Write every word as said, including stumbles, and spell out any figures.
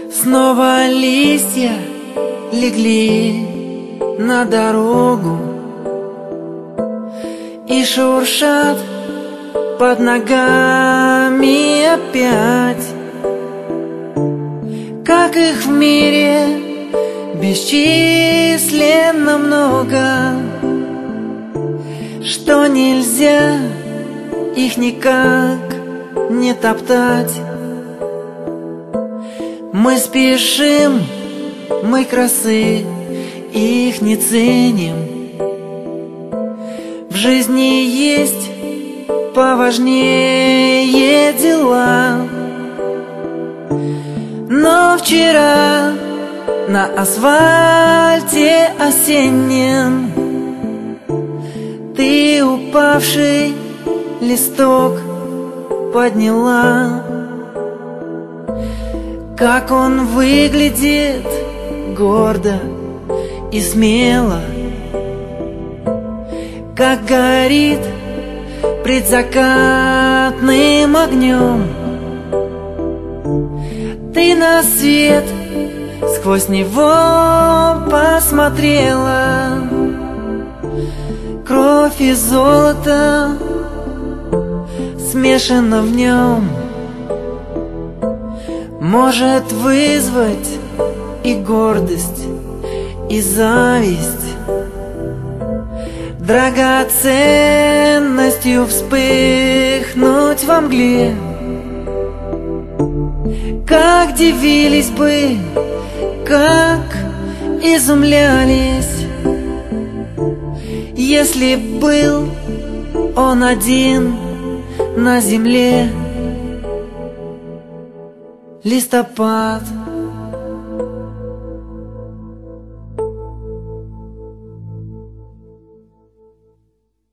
Снова листья легли на дорогу и шуршат под ногами опять. Как их в мире бесчисленно много, что нельзя их никак не топтать. Мы спешим, мы красы их не ценим. В жизни есть поважнее дела. Но вчера на асфальте осеннем ты упавший листок подняла. Как он выглядит гордо и смело, как горит предзакатным огнем. Ты на свет сквозь него посмотрела. Кровь и золото смешано в нем, может вызвать и гордость, и зависть, драгоценностью вспыхнуть во мгле. Как дивились бы, как изумлялись, если б был он один на земле. Листопад